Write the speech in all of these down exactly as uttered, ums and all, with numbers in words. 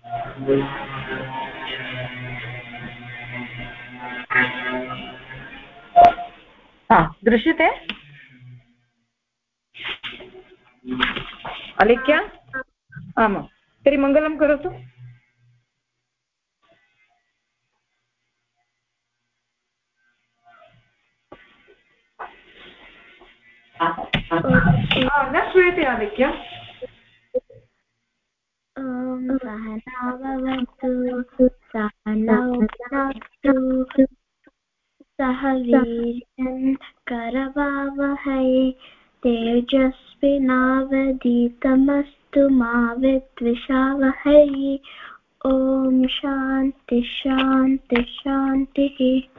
हा दृश्यते अलिख्य आमां तर्हि मङ्गलं करोतु। न श्रूयते अलिख्य। सहना भवतु सहनौ भुनक्तु सह वीर्यं करवावहै तेजस्विनावधीतमस्तु मा विद्विषावहै। ॐ शान्ति शान्ति शान्तिः।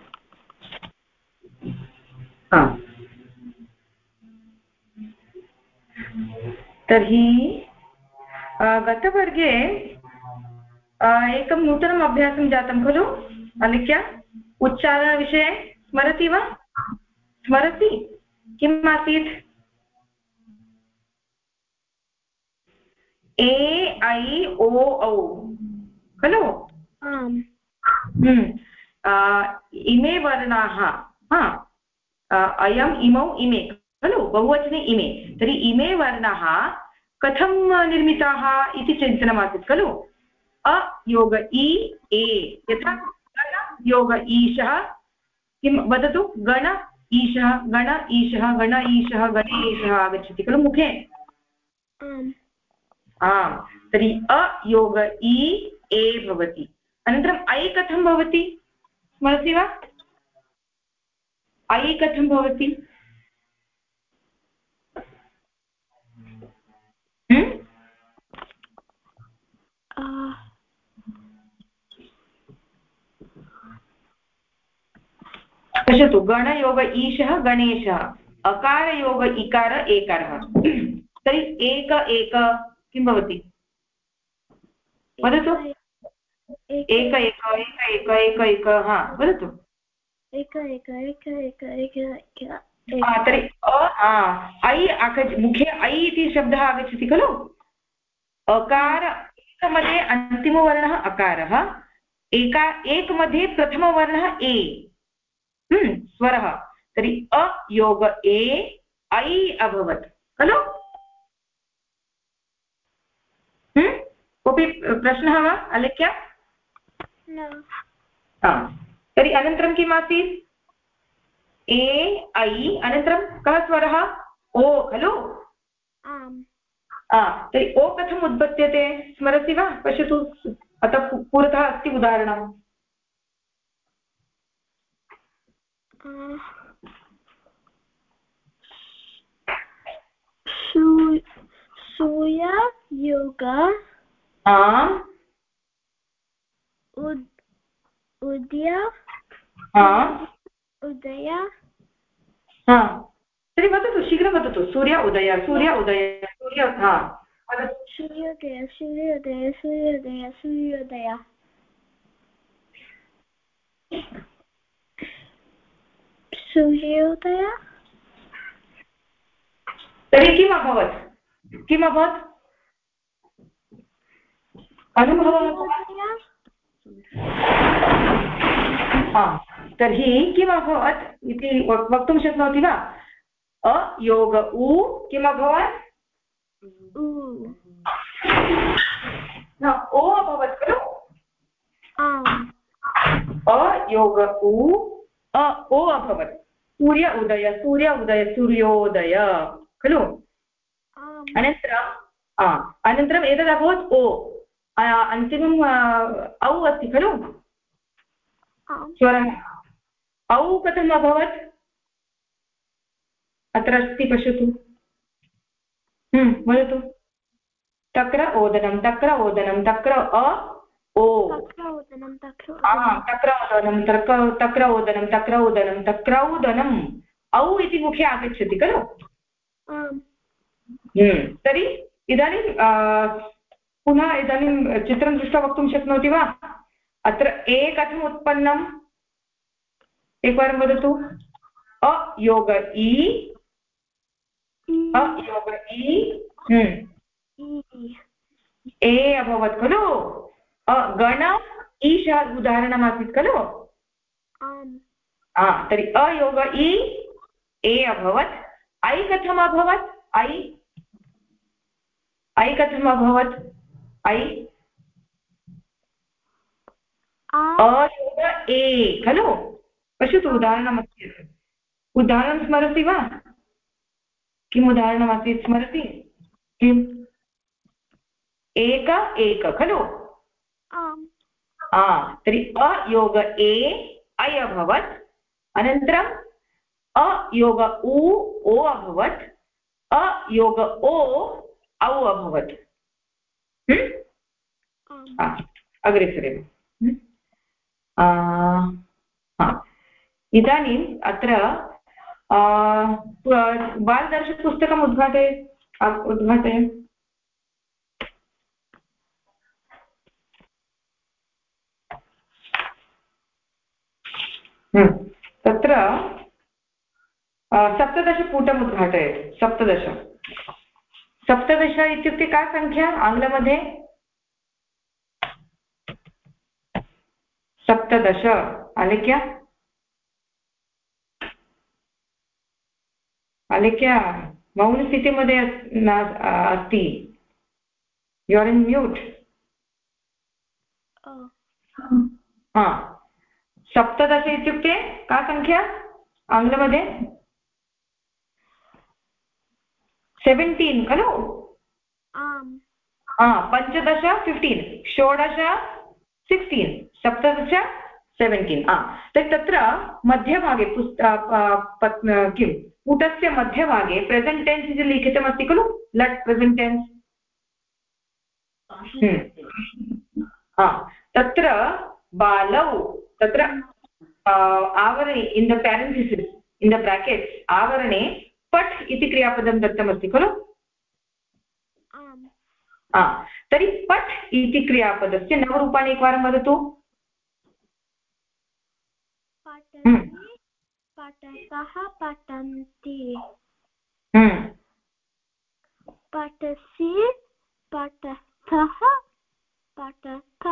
तर्हि गतवर्गे एकं नूतनम् अभ्यासं जातं खलु अलिख्य? उच्चारणविषये स्मरति वा? स्मरति? किम् आसीत्? ए ऐ ओ औ खलु? आम्। इमे वर्णाः अयम् इमौ इमे खलु बहुवचने इमे। तर्हि इमे वर्णाः कथं निर्मिताः इति चिन्तनमासीत् खलु। अ योग इ ए यथा गण योग ईशः किं वदतु गण ईशः गण ईशः गण ईशः गणेशः आगच्छति खलु मुखे। आम् तर्हि अ योग इ ए भवति। अनन्तरम् ऐ कथं भवति स्मरति वा? ऐ कथं भवति? पश्यतु गणयोग ईशः गणेशः अकारयोग इकार एकारः तर्हि एक एक किं भवति वदतु। एक एक एक एक एक एक हा वदतु। एक एक एक एक एक तर्हि ऐ आगच्छ मुखे ऐ इति शब्दः आगच्छति खलु। अकार एकमध्ये अन्तिमवर्णः अकारः एका एक मध्ये प्रथमवर्णः ए स्वरः। तर्हि अ योग ए ऐ अभवत् खलु। कोऽपि प्रश्नः वा अलिख्य? तर्हि अनन्तरं किम् आसीत्? ए ऐ अनन्तरं कः स्वरः? ओ खलु। तर्हि ओ कथम् उत्पद्यते स्मरति वा? पश्यतु अतः पुरतः अस्ति उदाहरणम्। सूय योग उदय उदय तर्हि वदतु शीघ्रं वदतु। सूर्य उदय सूर्य उदय सूर्य सूर्योदय सूर्योदय सूर्योदय सूर्योदय सूर्योदय। तर्हि किम् अभवत्? किम् अभवत्? अनुभवः तर्हि किम् अभवत् इति वक्तुं शक्नोति वा? अ योग उ किम् अभवत्? ओ अभवत् खलु। अ योग उ अ ओ अभवत्। सूर्य उदय सूर्य उदय सूर्योदय खलु। अनन्तरम् अनन्तरम् एतद् अभवत् ओ अन्तिमम् औ अस्ति खलु स्वरः। औ कथम् अभवत्? अत्र अस्ति पश्यतु। वदतु। तक्र ओदनं तक्र ओदनं तक्र अ ओ तक्र ओदनं तक्र ओदनं तक्र ओदनं तक्र ओदनं तक्रौदनम् औ इति मुखे आगच्छति खलु। तर्हि इदानीं पुनः इदानीं चित्रं दृष्ट्वा वक्तुं शक्नोति वा? अत्र ए कथम् उत्पन्नम् एकवारं वदतु। अ योग इ अ योग इ ए अभवत् खलु। गण ईशः उदाहरणमासीत् खलु तर्हि अयोग इ ए अभवत् ऐ कथम् अभवत् ऐ ऐ कथम् अभवत् ऐ अयोग ए खलु पश्यतु उदाहरणमस्ति उदाहरणं स्मरति वा किम् उदाहरणमासीत् स्मरति किम् एक एक खलु तर्हि अयोग ए ऐ अभवत् अनन्तरम् अयोग उ ओ अभवत् अयोग ओ औ अभवत् अग्रे सरेम इदानीम् अत्र बालदर्शकपुस्तकम् उद्घाटय उद्घाटय तत्र सप्तदशपुटम् उद्घाटय सप्तदश सप्तदश इत्युक्ते का संख्या आङ्ग्लमध्ये सप्तदश अलिख्य अलिख्य मौनस्थितिमध्ये अस्ति यु आर् इन् म्यूट् हा सप्तदश इत्युक्ते का संख्या आङ्ग्लमध्ये सेवेन्टीन् खलु पञ्चदश फिफ्टीन् षोडश सिक्स्टीन् सप्तदश सेवेन्टीन् तर्हि तत्र मध्यभागे पुस्त किं पुटस्य मध्यभागे प्रेसेण्ट् टेन्स् इति लिखितमस्ति खलु लट् प्रेसेण्ट् टेन्स् तत्र बालौ तत्र आवरणे in the parenthesis in the brackets आवरणे पठ् इति क्रियापदं दत्तमस्ति खलु तर्हि पठ् इति क्रियापदस्य नवरूपाणि एकवारं वदतु पठतः पठन्ति पठसि पठतः पठत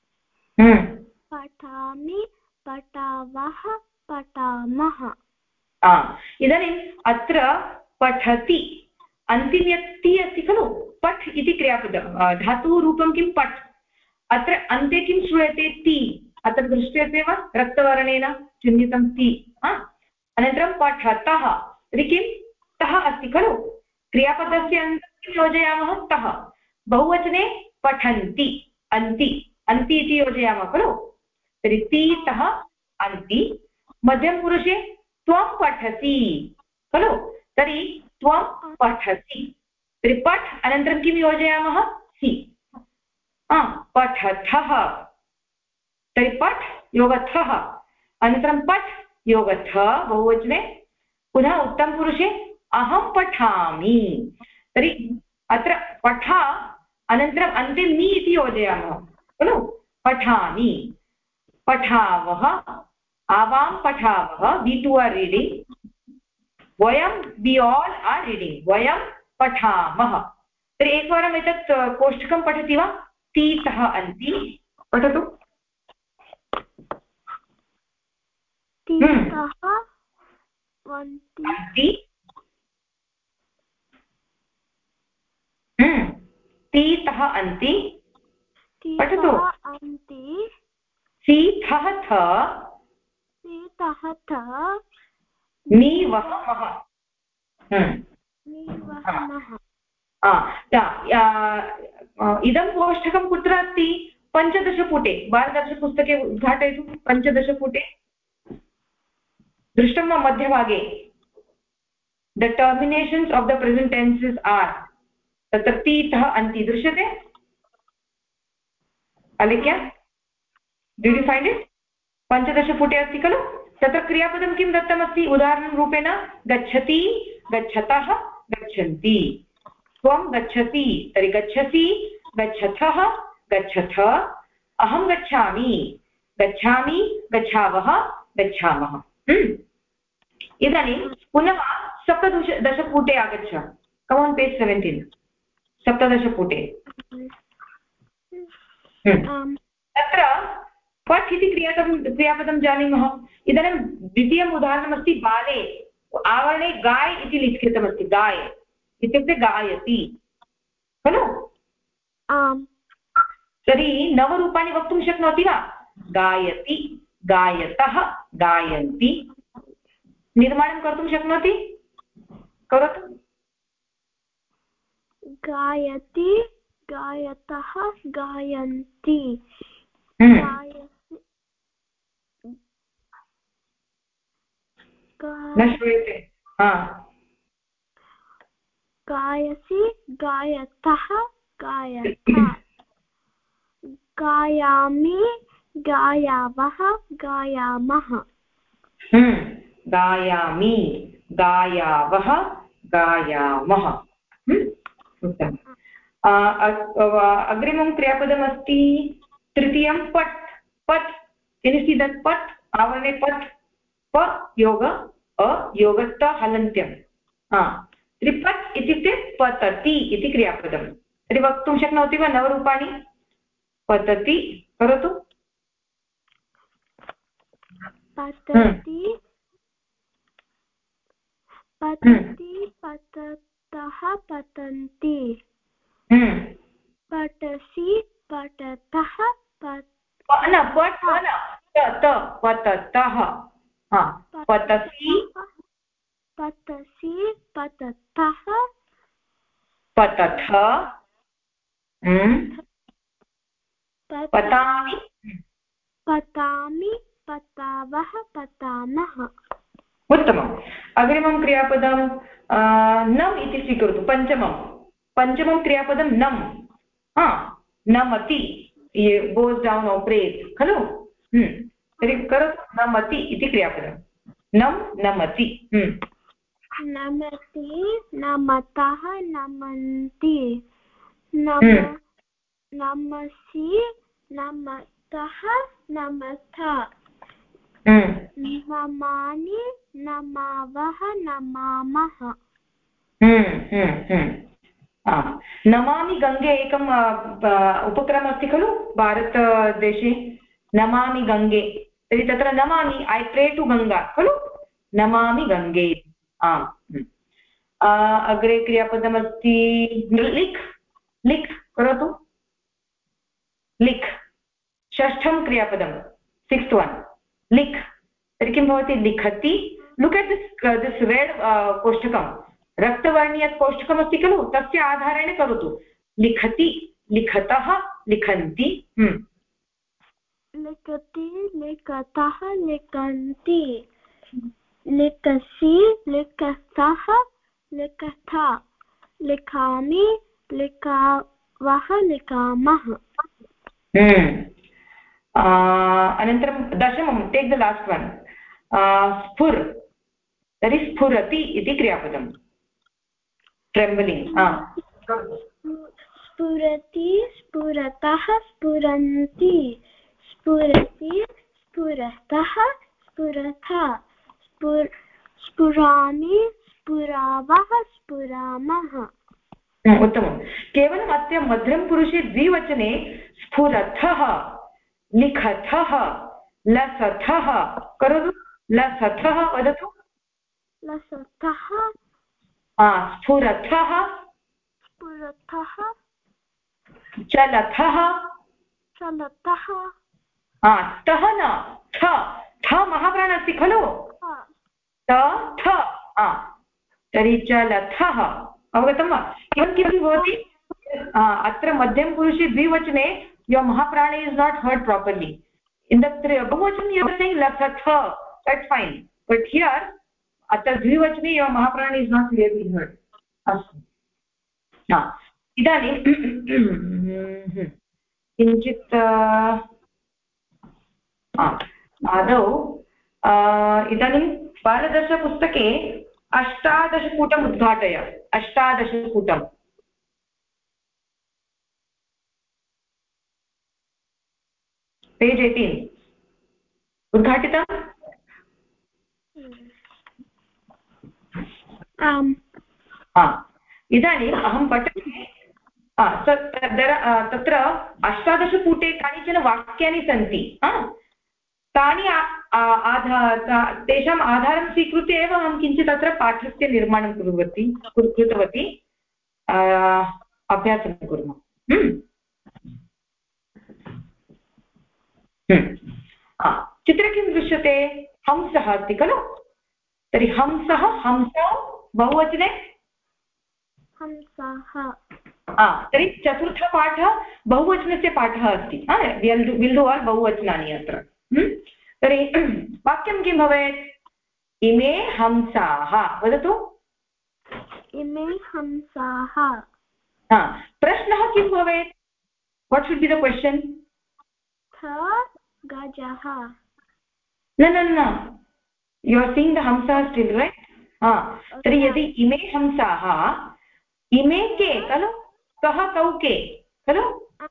पठामि पठावः पठामः इदानीम् अत्र पठति अन्तिमे ति अस्ति खलु पठ् इति क्रियापदं धातुः रूपं किं पठ् अत्र अन्ते किं श्रूयते ति अत्र दृश्यते वा रक्तवर्णेन चिह्नितं ति अनन्तरं पठतः तर्हि किं तः अस्ति खलु क्रियापदस्य अन्ते किं योजयामः तः बहुवचने पठन्ति अन्ति अन्ति इति योजयामः खलु तर्हि ति तः अन्ति मध्यमपुरुषे त्वं पठसि खलु तर्हि त्वं पठसि तर्हि पठ् अनन्तरं किं योजयामः सि पठथः तर्हि पठ् योगथः अनन्तरं पठ् योगथ बहुवचने पुनः उत्तमपुरुषे अहं पठामि तर्हि अत्र पठ अनन्तरम् अन्ते मि इति योजयामः खलु पठामि पठावः आवां पठावः वि टु आर् रीडिङ्ग् वयं वि आल् आर् रीडिङ्ग् वयं पठामः तर्हि एकवारम् एतत् कोष्टकं पठति वा तीतः अन्ति पठतु तीतः अन्ति पठतु सीथः थ सीतः थ मीवहमः इदं कोष्टकं कुत्र अस्ति पञ्चदशपुटे बालदर्शपुस्तके उद्घाटयतु पञ्चदशपुटे दृष्टं वा मध्यभागे the terminations of the present tenses are तत्र तीतः अन्ति दृश्यते अलिख्य डिड् यु फैण्ड् इट् पञ्चदशपुटे अस्ति खलु तत्र क्रियापदं किं दत्तमस्ति उदाहरणरूपेण गच्छति गच्छतः गच्छन्ति त्वं गच्छसि तर्हि गच्छसि गच्छथः गच्छथ अहं गच्छामि गच्छामि गच्छावः गच्छामः इदानीं पुनः सप्तदश दशपुटे आगच्छ कम् आन् पेज् सेवेन्टीन् सप्तदशपुटे पठ् इति क्रियापदं क्रियापदं जानीमः। इदानीं द्वितीयम् उदाहरणमस्ति बाले आवरणे गाय इति लिखितमस्ति गाय इत्युक्ते गायति खलु। आम् तर्हि नवरूपाणि वक्तुं शक्नोति वा? गायति गायतः गायन्ति। निर्माणं कर्तुं शक्नोति? करोतु। गायति गायतः गायन्ति न श्रूयते। हा गायसि गायतः गायथा गायामि गायावः गायामः। गायामि गायावः गायामः। उत्तमम्। अग्रिमं क्रियापदमस्ति तृतीयं पट् पट्। Can you see that पट्? आवरणे पट् प योग अ योगस्त हलन्त्यं। त्रिपट् इत्युक्ते पतति इति क्रियापदं। तर्हि वक्तुं शक्नोति वा नवरूपाणि? पतति करोतु। पतति पतति पततः पतन्ति पठसि पठतः पठ न पठ न त पततः पतसि पतसि पततः पतथ पतामि पतामि पतावः पतामः। उत्तमम्। अग्रिमं क्रियापदं नम् इति स्वीकरोतु। पञ्चमं पञ्चमं क्रियापदं नम्। हा नमति गोस् डौन् ऑपरेट् खलु। तर्हि करोतु नमति इति क्रियापदं। नम् नमति। नमति नमतः नमन्ति नम नमसि नमतः नमथ नमानि नमावः नमामः। नमामि गङ्गे एकम् उपक्रमः अस्ति खलु भारतदेशे। नमामि गङ्गे। तर्हि तत्र नमामि ऐ प्रे टु गङ्गा खलु। नमामि गङ्गे। आम्। अग्रे क्रियापदमस्ति लिख् लिख् करोतु। लिख् षष्ठं क्रियापदं सिक्स्त् वन् लिख्। तर्हि किं भवति? लिखति। Look at this this red कोष्ठकं रक्तवर्णीयत् कोष्ठकमस्ति खलु तस्य आधारेण करोतु। लिखति लिखतः लिखन्ति। लिखति लिखतः लिखन्ति लिखसि लिखतः लिखथा लिखामि लिखावः लिखामः। अनन्तरं दशमं टेक् द लास्ट् वन् स्फुर्। तर्हि स्फुरति इति क्रियापदं ट्रेम्बलिङ्ग्। स्फुरति स्फुरतः स्फुरन्ति स्फुरति स्फुरतः स्फुरथा स्फुरामि स्फुरावः स्फुरामः। उत्तमं। केवलम् अस्य मध्यमपुरुषे द्विवचने स्फुरथः लिखथः लसथः करोतु। लसथः वदतु। लसथः स्फुरथः स्फुरथः चलथः चलतः तः न थ थ महाप्राण अस्ति खलु। त थ तर्हि चलथः अवगतं वा? किं किं भवति अत्र मध्यमपुरुषे द्विवचने your mahaprana is not heard properly. In the bahuvachan you are saying lasatha, that's fine, but here atra dvivachane your mahaprana is not clearly heard. Astu ha idanim किञ्चित् आदौ इदानीं बालदर्शपुस्तके अष्टादशपुटम् उद्घाटय। अष्टादशपुटम् पेज् एय्टीन् उद्घाटितम्। आम्। इदानीम् अहं पठामि। तत्र अष्टादशपुटे कानिचन वाक्यानि सन्ति। तानि आधार तेषाम् आधारं स्वीकृत्य एव अहं किञ्चित् अत्र पाठस्य निर्माणं कुर्वती कृतवती अभ्यासं कुर्मः। चित्रे किं दृश्यते हंसः अस्ति खलु तर्हि हंसः हंसौ बहुवचने हंसः तर्हि चतुर्थपाठः बहुवचनस्य पाठः अस्ति विल् डु आल् बहुवचनानि अत्र तर्हि वाक्यं किं भवेत् इमे हंसाः वदतु इमे हंसाः प्रश्नः किं भवेत् what should be the question गजः न न न यु आर् सीङ्ग् द हंसा स्टिल् रैट् तर्हि यदि इमे हंसाः इमे के खलु कः कौ के खलु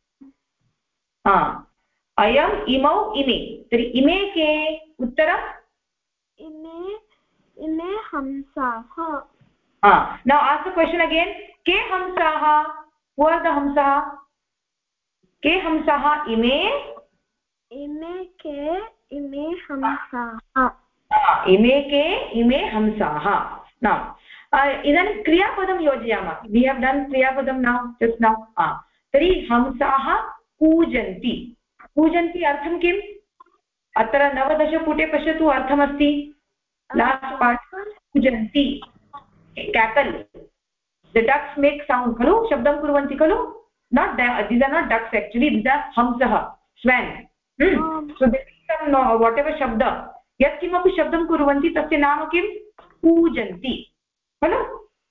अयम् इमौ इमे तर्हि इमे के उत्तरम् इमे इमे हंसाः now ask the question again के हंसाः हू आर् द हंसाः के हंसाः इमे इमे के इमे हंसाः इमे के इमे हंसाः नौ इदानीं क्रियापदं योजयामः वि हेव् डन् क्रियापदं नौ जस्ट् नौ तर्हि हंसाः कूजन्ति कूजन्ति अर्थं किम् अत्र नवदशपुटे पश्यतु अर्थमस्ति लास्ट् पार्ट् कूजन्ति cackle the ducks make sound खलु शब्दं कुर्वन्ति खलु not these are not ducks actually these are हंसः स्वेन् सो वाट् एवर् शब्द यत्किमपि शब्दं कुर्वन्ति तस्य नाम किं कूजन्ति खलु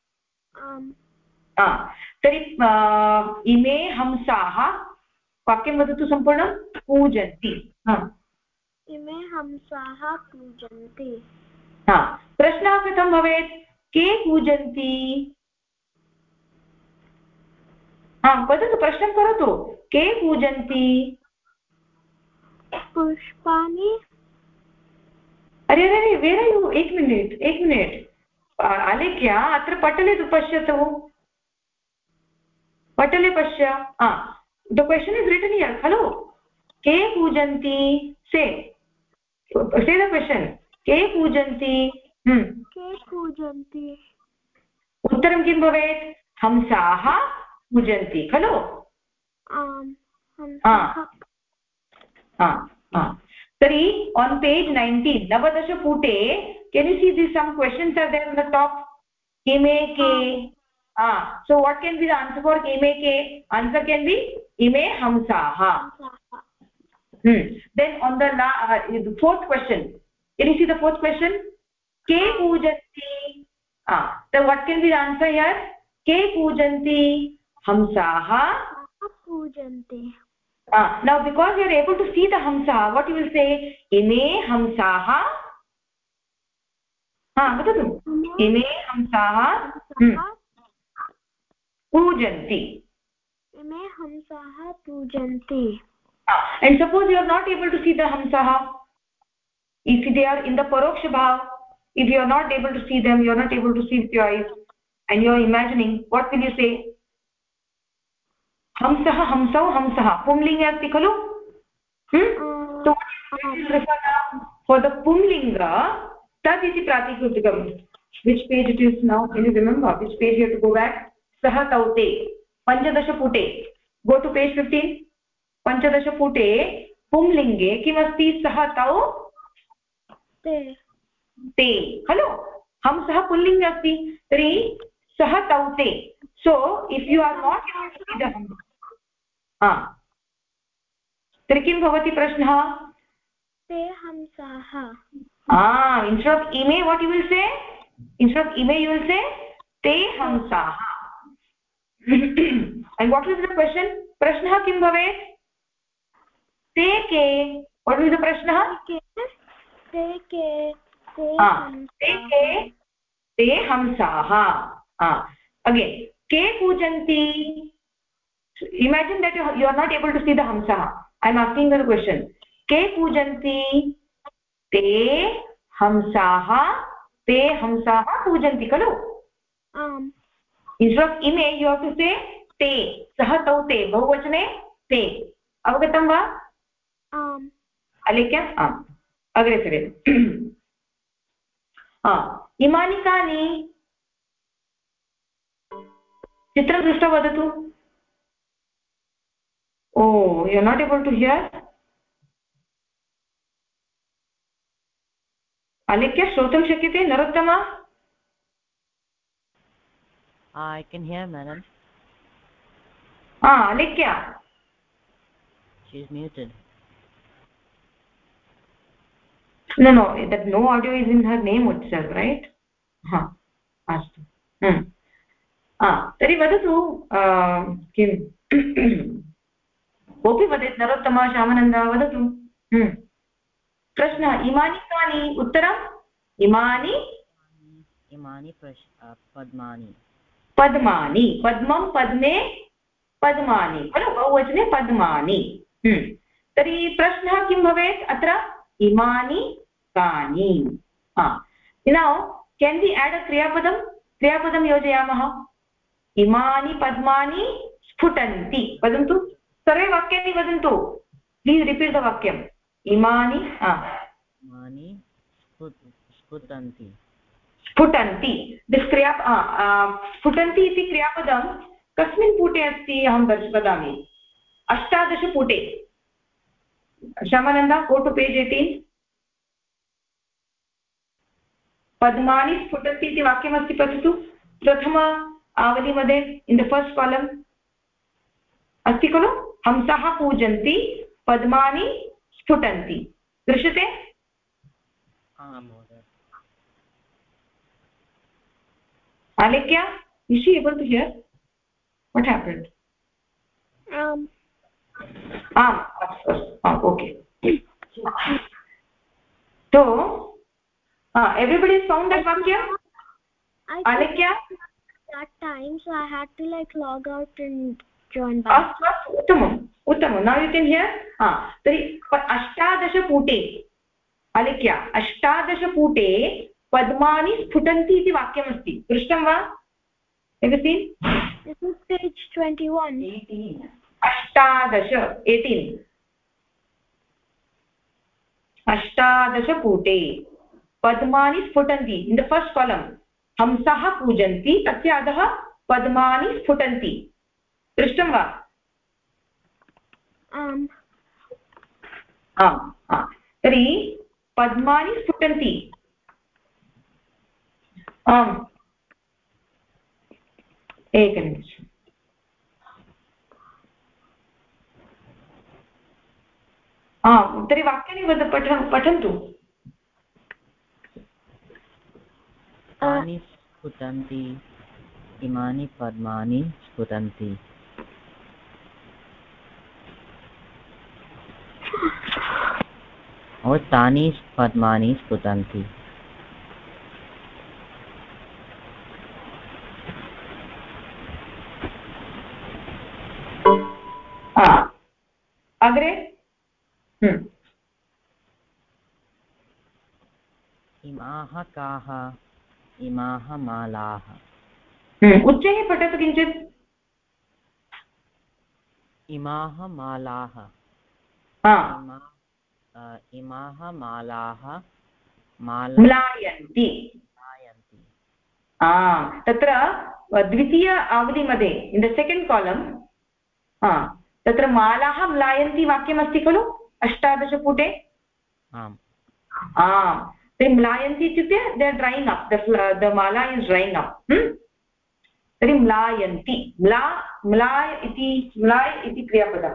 तर्हि इमे हंसाः वाक्यं वदतु सम्पूर्णं कूजन्ति इमे हंसाः कूजन्ति प्रश्नः कथं भवेत् के कूजन्ति वदतु प्रश्नं करोतु के कूजन्ति पुष्पाणि अरे अरे वेर यु एक मिनिट् एक मिनिट् आलेख्य अत्र पटले पश्यतु पटले पश्य the question is written here खलु के कूजन्ति से से द क्वेश्चन् के कूजन्ति के कूजन्ति उत्तरं किं भवेत् हंसाः कूजन्ति खलु तर्हि on page nineteen नवदशपुटे can you see this some questions are there on the top ime ke ah so what can be the answer for ime ke answer can be ime hamsaha hmm then on the la, uh, the fourth question can you see the fourth question ke pujanti ah so what can be the answer here ke pujanti hamsaha pujanti ah now because you are able to see the hamsa what you will say ime hamsaha ha vadatu ime hamsaha pujanti ime hamsaha pujanti ah and suppose you are not able to see the hamsaha if they are in the paroksha bhav if you are not able to see them you are not able to see with your eyes and you are imagining what will you say हंसः हंसौ हंसः पुंलिङ्गे अस्ति खलु so for the pumlinga tad iti pratikrutikam which page it is now can you remember which page you have to go back sah taute panchadash pute go to page fifteen panchadash pute pumlinge kim asti sah tau te te खलु हंसः पुल्लिङ्गे अस्ति तर्हि सः taute so if you are not able to see the hamsa हा तर्हि किं भवति प्रश्नः ते हंसाः ah instead of ime what you will say instead of ime you will say te hamsaah and what is the question prashnah kim bhavet te ke what is the prashnah te ke te te ke te hamsaah ah again ke pujanti imagine that you, you are not able to see the hamsa I am asking the question ke pujanti te hamsaah te hamsaah pujanti kalu um instead of ime you have to say te sah tau te bahuvachane te avagatam va um alekhya am अग्रे सरेत् इमानि कानि चित्रं दृष्ट्वा वदतु oh you are not able to hear अलेख्य श्रोतुं शक्यते Narottama I can hear, madam. Ah, Alikya. She is muted. No, no, that no audio is in her name itself, right? Ha, astu. Hmm. Ah, tari vadatu किं कोऽपि वदेत् नरोत्तमा श्यामानन्दा वदतु hmm. प्रश्नः इमानि कानि उत्तरम् इमानि इमानि पद्मानि पद्मानि पद्मं पद्मे पद्मानि खलु बहुवचने पद्मानि hmm. तर्हि प्रश्नः किं भवेत् अत्र इमानि कानि नौ केन् वि एड् अ क्रियापदं क्रियापदं योजयामः इमानि पद्मानि स्फुटन्ति वदन्तु सर्वे वाक्यानि वदन्तु प्लीस् रिपीट् द वाक्यम् इमानि इमानि स्फुटन्ति स्फुटन्ति दिस् क्रिया स्फुटन्ति इति क्रियापदं कस्मिन् पुटे अस्ति अहं वदामि अष्टादशपुटे Shyamananda go to page eighteen पद्मानि स्फुटन्ति इति वाक्यमस्ति पठतु प्रथम आवलीमध्ये इन् द फस्ट् कालम् अस्ति खलु हंसः पूजन्ति पद्मानि स्फुटन्ति दृश्यते Alikya, is she able to hear? What happened? Um. Ah, ah okay. So, ah, everybody found that vakya? Alikya? That time, so I had to like log out and join back. Astu, uttamam, uttamam. Now you can hear? Ah, tari ashtadashapute. Alikya, ashtadashapute पद्मानि स्फुटन्ति इति वाक्यमस्ति दृष्टं वा This is page twenty-one. अष्टादश eighteen अष्टादशपुटे पद्मानि स्फुटन्ति in the first column हंसः पूजन्ति तस्य अधः पद्मानि स्फुटन्ति दृष्टं वा आम् आम् तर्हि पद्मानि स्फुटन्ति आम् एकनिमिषम् आम् तर्हि वाक्यानि वद पठ पठन्तु तानि स्फुटन्ति इमानि पद्मानि स्फुटन्ति और तानि पद्मानि स्फुटन्ति अग्रे इमाः काः इमाः मालाः उच्चैः पठतु किञ्चित् इमाः मालाः इमाः मालाः म्लायन्ति तत्र द्वितीय आवलीमध्ये इन् द सेकेण्ड् कालम् तत्र मालाः म्लायन्ति वाक्यमस्ति खलु अष्टादशपुटे तर्हि म्लायन्ति इत्युक्ते they are drying up the mala is drying up तर्हि म्लायन्ति म्ला म्लाय इति म्लाय इति क्रियापदम्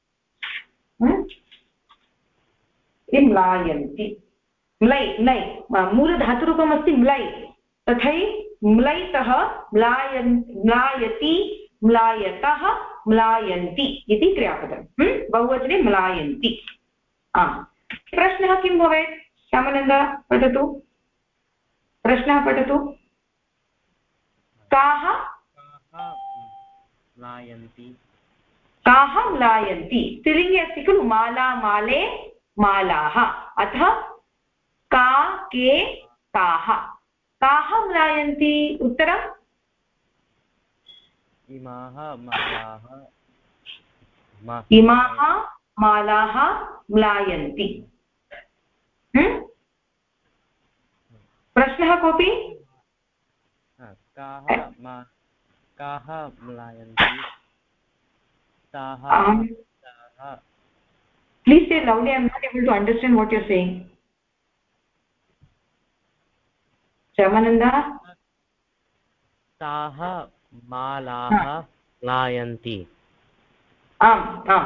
म्लायन्ति म्लै म्लै मूलधातुरूपमस्ति म्लै तथैव म्लैतः म्लायन् म्लायति म्लायतः म्लायन्ति इति क्रियापदं बहुवचने म्लायन्ति प्रश्नः किं भवेत् श्यामानन्द पठतु प्रश्नः पठतु काः म्लायन्ति काः म्लायन्ति स्त्रीलिङ्गे अस्ति खलु माला माले मालाः अतः का के काः काः म्लायन्ति उत्तरम् इमाः मालाः इमाः मालाः म्लायन्ति प्रश्नः कोऽपि? काः मा काः म्लायन्ति ताः ताः Please say loudly. I am not able to understand what you are saying. Shyamananda? ताः मालाः म्लायन्ति. आम् आम्.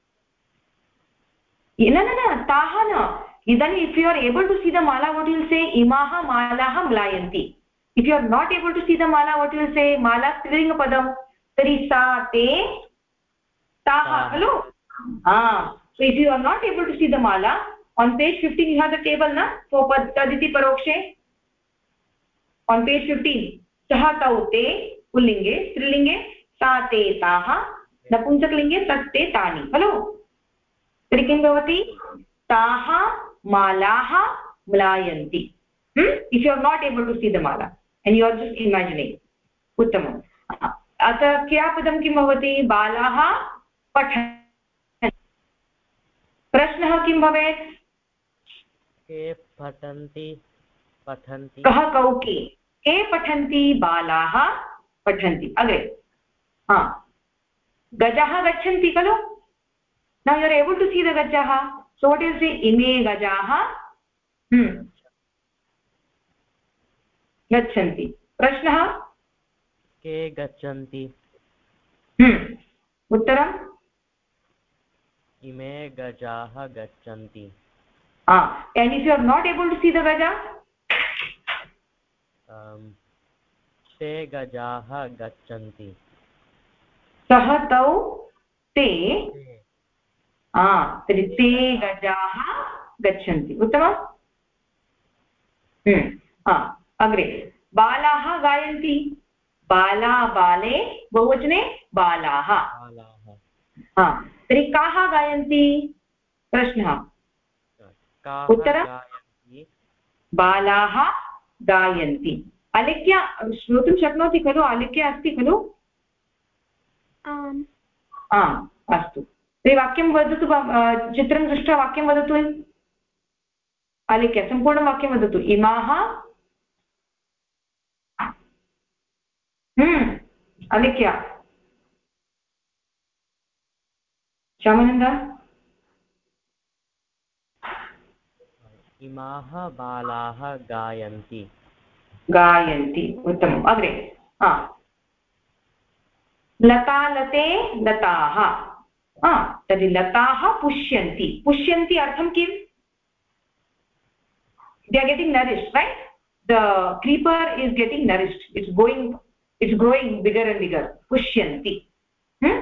न न न ताः न. इदानीम् if you are able to see the mala, what you will say? इमाः मालाः म्लायन्ति. If you are not able to see the mala, what you will say? Mala स्त्रीलिङ्ग पदं. तर्हि सा ते ताः खलु. ah so if you are not able to see the mala, on page fifteen you have the table na. so taditi parokshe on page fifteen सः तौ ते पुल्लिङ्गे, स्त्रीलिङ्गे सा ते ताः, नपुंसकलिङ्गे तत्ते तानि खलु. तर्हि किं भवति? ताः मालाः म्लायन्ति. if you are not able to see the mala and you are just imagining. उत्तमम्. अतः क्रियापदं किं भवति? बालाः पठन्ति. प्रश्नः किं भवेत्? के पठन्ति पठन्ति कः कौके? के पठन्ति? बालाः पठन्ति. अग्रे हा गजाः गच्छन्ति खलु. now you are able to see the gajaha, so what is the ime gajaha? hmm गच्छन्ति. प्रश्नः के गच्छन्ति hmm उत्तरम् इमे गजाः गच्छन्ति. ah and if you are not able to see the gaja? um, ते गजाः गच्छन्ति. सः तौ ते ah तर्हि ते गजाः गच्छन्ति. उत्तमम्. hmm ah अग्रे बालाः गायन्ति. बाला बाले बहुवचने बालाः. बालाः हा तर्हि काः गायन्ति? प्रश्नः. काः उत्तरं गायन्ति बालाः गायन्ति. अलिख्य श्रोतुं शक्नोति खलु? अलिख्य अस्ति खलु? आम्. आम् अस्तु. तर्हि वाक्यं वदतु. चित्रं दृष्ट्वा वाक्यं वदतु. अलिख्य सम्पूर्णं वाक्यं वदतु. इमाः हम्म अलिख्य श्यामानन्द. इमाः बालाः गायन्ति गायन्ति. उत्तमम्. अग्रे हा लता लते लताः. हा तर्हि लताः पुष्यन्ति. पुष्यन्ति अर्थं किम्? they are getting nourished, right? The creeper is getting nourished. It's going it's growing bigger and bigger. Pushyanti. hmm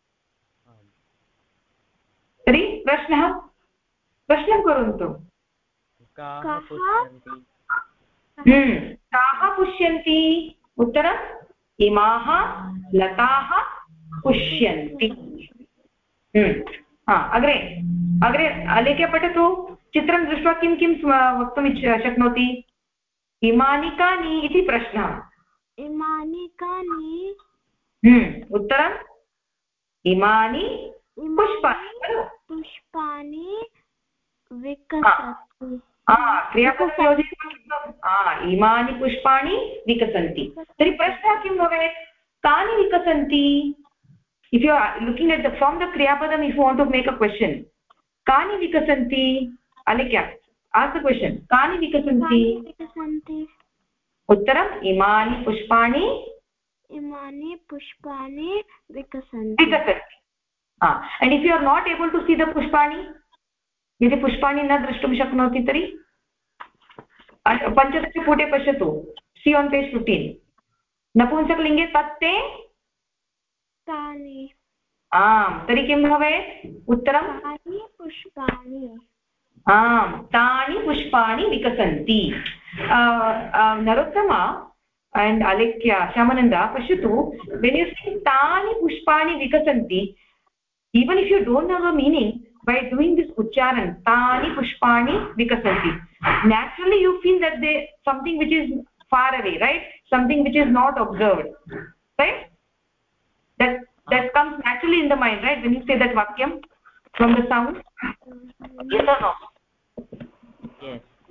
तर्हि प्रश्नः. प्रश्नं करोतु. काः पुष्यन्ति हम्म काः पुष्यन्ति? उत्तरम् इमाः लताः पुष्यन्ति. हम्म हा अग्रे अग्रे अलेख्य पठतु. चित्रं दृष्ट्वा किं किं वक्तुं शक्नोति? इमानि कानि इति प्रश्नः. इमानि कानि? हम्म उत्तरम् इमानि पुष्पाणि. पुष्पाणि विकसन्ति. क्रियापदं योजयित्वा इमानि पुष्पाणि विकसन्ति. तर्हि प्रश्नः किं भवेत्? कानि विकसन्ति? if you are looking at the from the kriya padam, if you want to make a question, kani vikasanti? Alikya ask the question. Kani vikasanti? विकसन्ति. uttaram imani pushpani इमानि पुष्पाणि विकसन्ति. vikasanti. ah and if you are not able to see the pushpani, यदि पुष्पाणि न द्रष्टुं शक्नोति तर्हि पञ्चदशपुटे पश्यतु. सी on page fifteen. नपुंसकलिङ्गे तत्ते तानि. आम् तर्हि किं भवेत्? उत्तरं तानि पुष्पाणि. आम् तानि पुष्पाणि विकसन्ति. नरोत्तमा and Alekhya, Shyamananda, पश्यतु. when you say तानि पुष्पाणि विकसन्ति, even if you don't know the meaning, by doing this uchcharan तानि पुष्पाणि विकसन्ति, naturally you feel that they something which is far away, right? Something which is not observed, right? that that comes naturally in the mind, right? when you say that vakyam from the sound. Yes or no? yes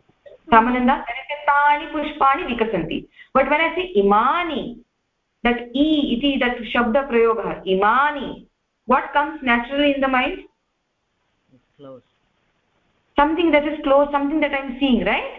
Ramananda, when I say tani pushpani vikasanti, but when I say imani, that e iti, that shabda prayoga, imani, what comes naturally in the mind? It's close. Something that is close, something that I'm seeing, right?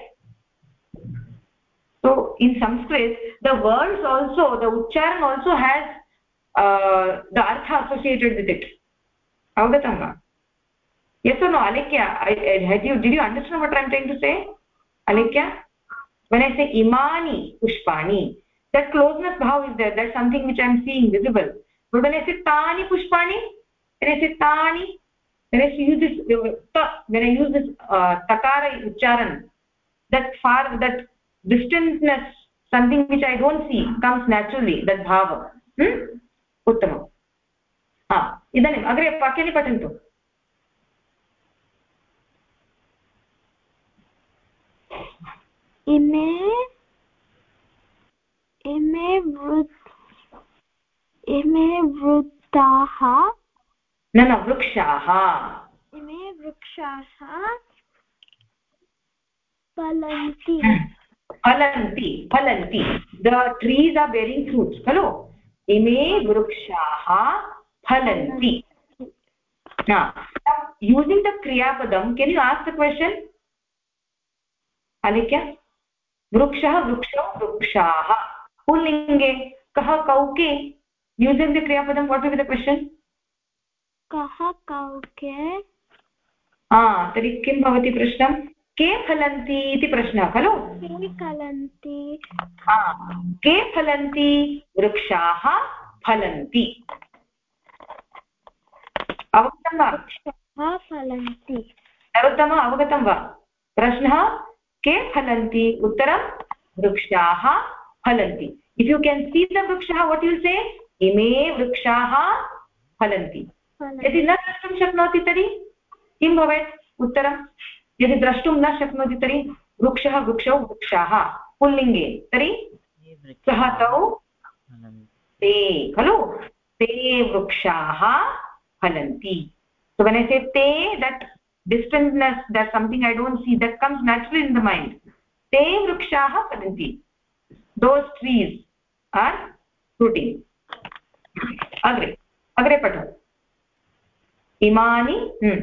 So in Sanskrit, the words also, the uchcharan also has uh, the artha associated with it. Avagatam va? Yes or no, Alekya? I, I, had you, did you understand what I'm trying to say, Alekya? When I say imani pushpani, that closeness bhav is there. That's something which I'm seeing visible. But when I say tani pushpani, when I say tani, when I use this uh, ta, when I use this uh, takara uchcharan, that far, that distantness, something which I don't see, comes naturally, that bhava. hmm? Uttamam. ha idanim agre vakyani patantu. ime ime vrut ime vrutaha no no vrikshaha ime vrikshaha phalanti phalanti phalanti the trees are bearing fruits. Hello, ime vrikshaha phalanti. now using the kriya padam, can you ask the question, Alekya? vrukshah vrukshau vrukshaha, pullinge kah kauke, using the kriya padam, what will be the question? कः कौके हा तर्हि किं भवति प्रश्नं? के फलन्ति इति प्रश्नः खलु? के फलन्ति हा के फलन्ति, वृक्षाः फलन्ति. अवगतं वा? वृक्षाः फलन्ति. नरोत्तम, अवगतं वा? प्रश्नः के फलन्ति, उत्तरं वृक्षाः फलन्ति. If you can see the वृक्षः, व्हाट यू से? इमे वृक्षाः फलन्ति. यदि न द्रष्टुं शक्नोति तर्हि किं भवेत् उत्तरं? यदि द्रष्टुं न शक्नोति तर्हि वृक्षः वृक्षौ वृक्षाः पुल्लिङ्गे, तर्हि सः तौ ते खलु, ते वृक्षाः फलन्ति. So when I say te, that distantness, that something I don't see, that comes naturally in the mind. Te vrukshaha padanti, those trees are fruiting. agre agre patha imani hmm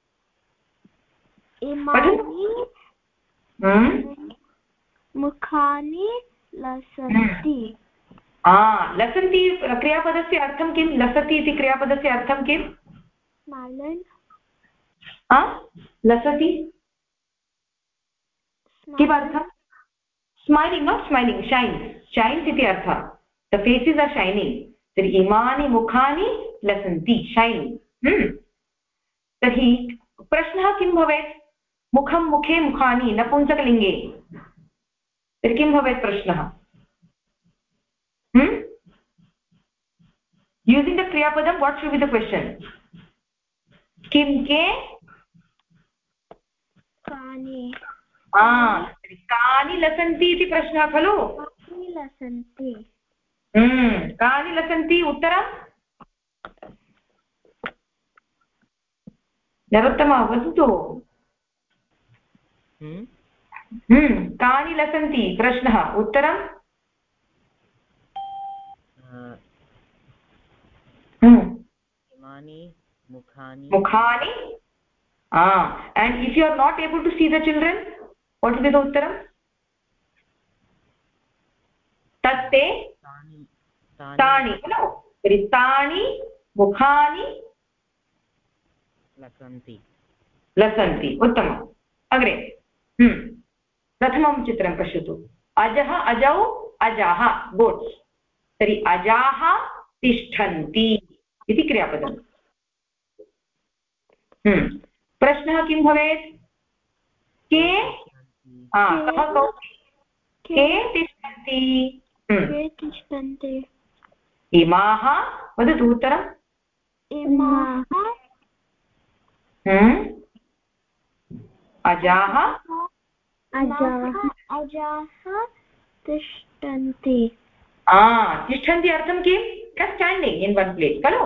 इमानि hmm मुखानि लसन्ति. आ लसन्ति क्रियापदस्य अर्थं किं? लसति इति क्रियापदस्य अर्थं किं? Smiling. आ लसति किमर्थं? Smiling, not smiling, shines. Shines इति अर्थः. The faces are shining. तर्हि इमानि मुखानि लसन्ति, शैन्. तर्हि प्रश्नः किं भवेत्? मुखं मुखे मुखानि नपुंसकलिङ्गे, तर्हि किं भवेत् प्रश्नः? hmm? Using the kriya padam, what should be the question? Kim ke कानि ah कानि लसन्ति इति प्रश्नः खलु? कानि लसन्ति. hmm कानि लसन्ति, उत्तरं नरोत्तम वदतु. hmm hmm कानि लसन्ति प्रश्नः, उत्तरं इमानि मुखानि मुखानि. ah and if you are not able to see the children, what will be the uttaram? tatte तानि तानि खलु, तर्हि तानि मुखानि लसन्ति लसन्ति. उत्तमम्. अग्रे hmm प्रथमं चित्रं पश्यतु. अजः अजौ अजाः, गोट्स्. तर्हि अजाः तिष्ठन्ति इति क्रियापदम्. hmm प्रश्नः किं भवेत्? के के तिष्ठन्ति? के तिष्ठन्ति. इमाः, वदतु उत्तरम्. इमाः अजाः अजाः अजाः तिष्ठन्ति. तिष्ठन्ति अर्थं किं? स्टाण्डिङ्ग् इन् वन् प्लेस् खलु.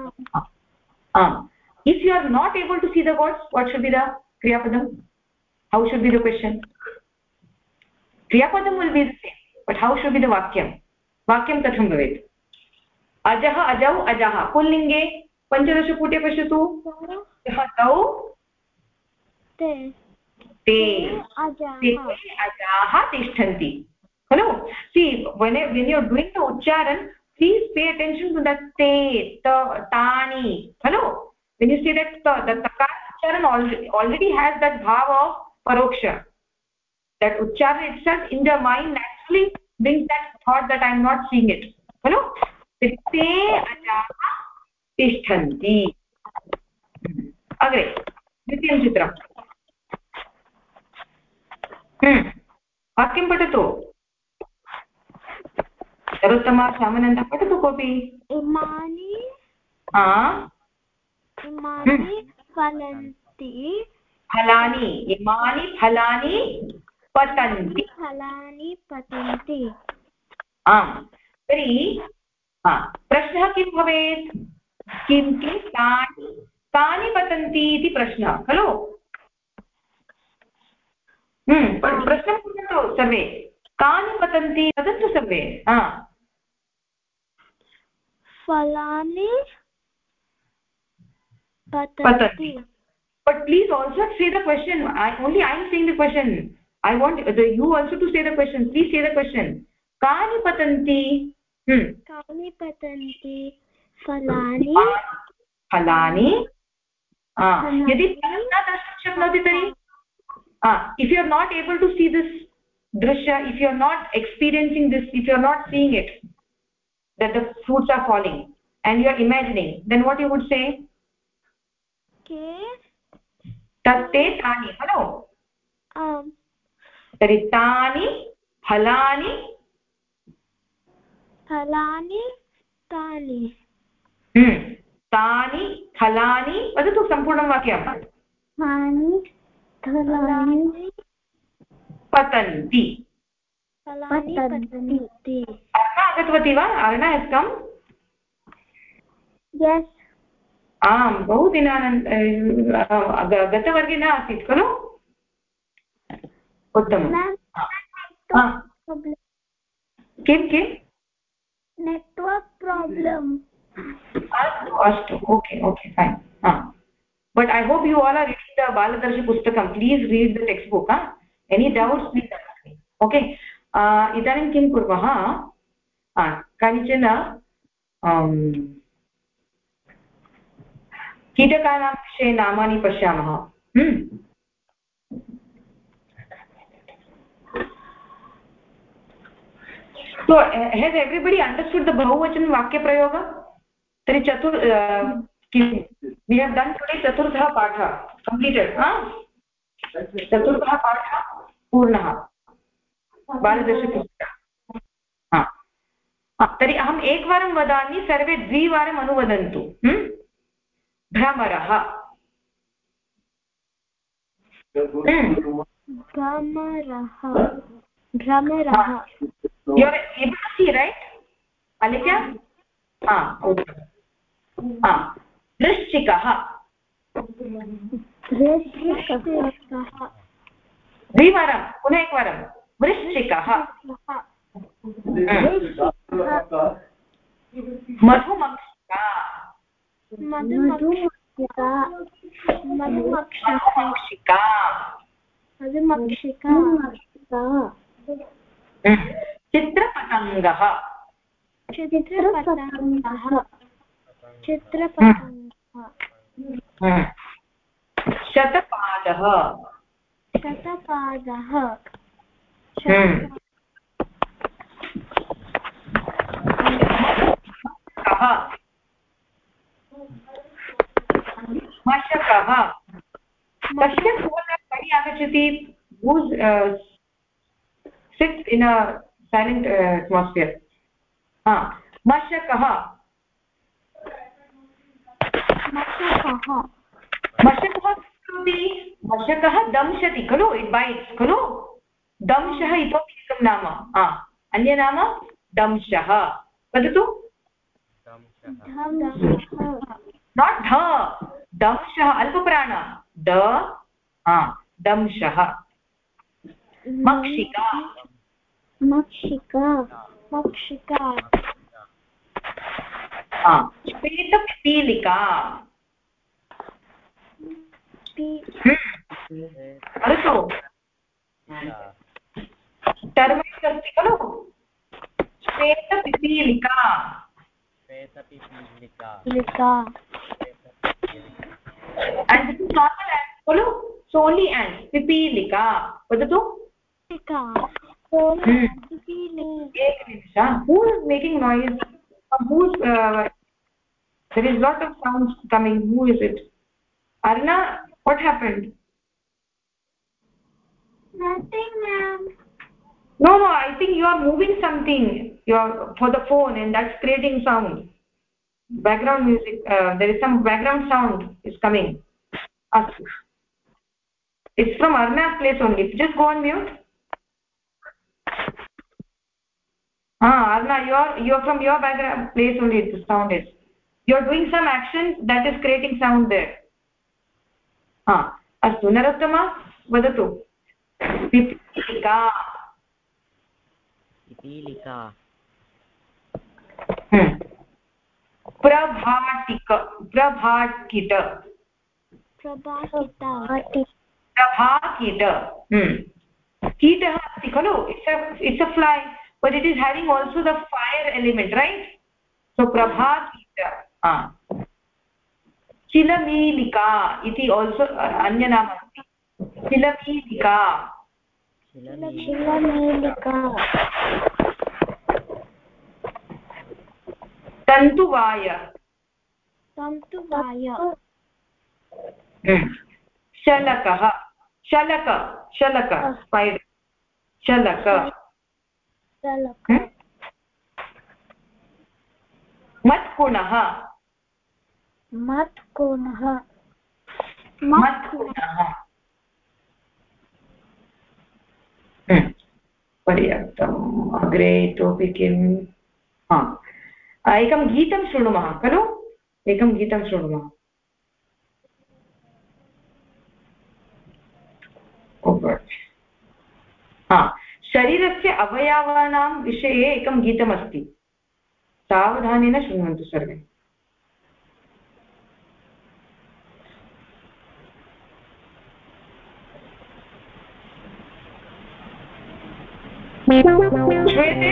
if you are not able to see the words, what should be the kriya padam? how should be the question? Kriyapadam will be the same, but how should be the vakyam? Vakyam katham bhavet? अजः अजौ अजः पुल्लिङ्गे पञ्चदशपुटे पश्यतु तौ ते ते अजाः तिष्ठन्ति खलु see when when you are doing the ucharan please pay attention to that te ta tani khalo when you say that ta, the takar ucharan already, already has that bhav of paroksha that ucharan itself in the mind naturally brings that thought that I am not seeing it khalo te ajaah तिष्ठन्ति अग्रे द्वितीयं चित्रम् वाक्यं पठतु सर्वोत्तमा श्यामानन्द पठतु कोऽपि इमानि इमानि फलन्ति फलानि इमानि फलानि पतन्ति फलानि पतन्ति आम् तर्हि प्रश्नः किं भवेत् किं किं कानि कानि पतन्ति इति प्रश्नः खलु प्रश्नं कुर्वन्तु सर्वे कानि पतन्ति वदन्तु सर्वे फलानि पतन्ति but please also say the question I only I am saying the question I want the, you also to say the question please say the question कानि पतन्ति कानि पतन्ति फलानि फलानि यदि न द्रष्टुं शक्नोति तर्हि if you are not able to see this drishya if you are not experiencing this if you are not seeing it that the fruits are falling and you are imagining then what you would say ke tatte tani hello um tari tani phalani फलानि तानि hmm तानि फलानि वदतु सम्पूर्णं वाक्यं तानि फलानि पतन्ति फलानि पतन्ति अर्णा आगतवती वा अर्णा has come yes आम् बहु दिनानन्तरं गतवर्गे न आसीत् खलु उत्तमं किं किं network problem अस्तु अस्तु okay okay fine but I hope you all are reading the Baladarshi pustakam please read the textbook huh? any doubts please ask me okay इदानीं किं कुर्मः कानिचन कीटकानां विषये नामानि पश्यामः so has everybody understood the bahuvachan vakya prayoga tari chatur uh, we have done today chaturtha patha completed ha chaturtha patha purnah baladarshi pustakam ha tari aham ekvaram vadami sarve dvivaram anuvadantu hm भ्रमरः भ्रमरः भ्रमरः you are able to see right alikya ha ha वृश्चिकः वृश्चिकः द्विवारं पुनः एकवारं वृश्चिकः मधुमक्षिका मधुमक्षिका मधुमक्षिका मधुमक्षिका चित्रपतङ्गः चित्रपतङ्गः चित्रपतङ्गः शतपादः शतपादः मशकः कस्य भवतः बहिः आगच्छति who sits in a silent atmosphere ha mashakah मशकः मशकः करोति मशकः दंशति खलु इट् बैट्स् खलु दंशः इतोपि एकं नाम हा अन्य नाम दंशः वदतु नाट् ध दंशः अल्पप्राण द हा दंशः मक्षिका मक्षिका मक्षिका श्वेतपिपीलिका वदतु टर्मरिक् अस्ति खलु श्वेतपिपीलिका श्वेतपिपीलिका and this is normal ant खलु so only ant pipilika वदतु eknimisha who is making noise who's uh, there is lot of sounds coming who is it Arna what happened nothing ma'am no no I think you are moving something you are for the phone and that's creating sound background music uh, there is some background sound is coming Astu. It's from Arna's place only just go on mute ah Arna you are you are from your background place only the sound is you are doing some action that is creating sound there ah astu narottama vadatu pipilika pipilika hmm prabhatika prabhatkita prabhakita prabhakita hmm kita asti khalo it's a it's a fly but it is having also the fire element right so prabhakita ah chilamilika iti also anya naam asti chilamilika chilamilika tantuvaya tantuvaya shalakah shalaka shalaka spider shalaka shalaka matkunah matkunah matkunah पर्याप्तम् अग्रे इतोपि किं हा एकं गीतं शृणुमः खलु एकं गीतं शृणुमः हा शरीरस्य अवयवानां विषये एकं गीतमस्ति सावधानेन शृण्वन्तु सर्वे श्रूयते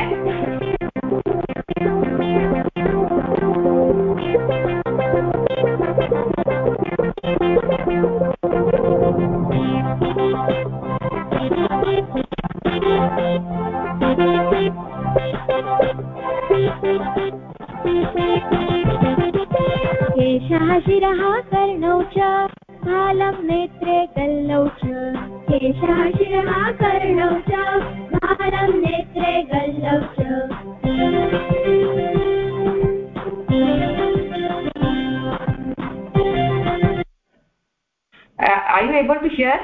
केशः शिरः कर्णौ च बालं नेत्रे गल्लौ च केशः शिरः कर्णौ च बालं नेत्रे गल्लौ च uh, are you able to hear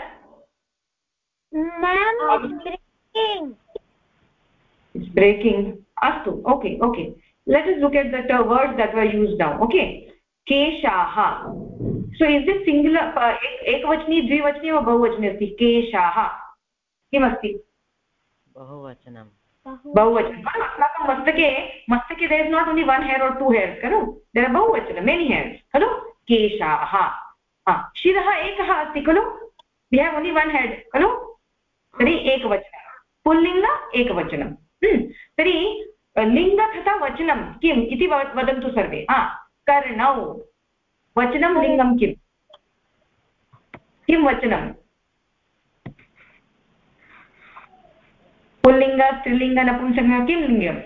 ma'am it's breaking it's breaking astu okay okay let us look at the uh, words that were used now okay keshaha so is this singular uh, ekvachani dvivachani or bahuvachani asti keshaha kim asti bahuvachanam bahuvachanam अस्माकं मस्तके मस्तके there is not only one hair or two hairs खलु there are bahuvachanam many hairs खलु keshaha ha shirah ekah asti खलु we have only one head खलु तर्हि एकवचनं पुल्लिङ्ग एकवचनं तर्हि लिङ्ग तथा वचनं किम् इति वदन्तु सर्वे हा कर्णौ वचनं लिङ्गं किम् किं वचनं पुल्लिङ्ग स्त्रीलिङ्ग नपुंसकलिङ्ग किं लिङ्गम्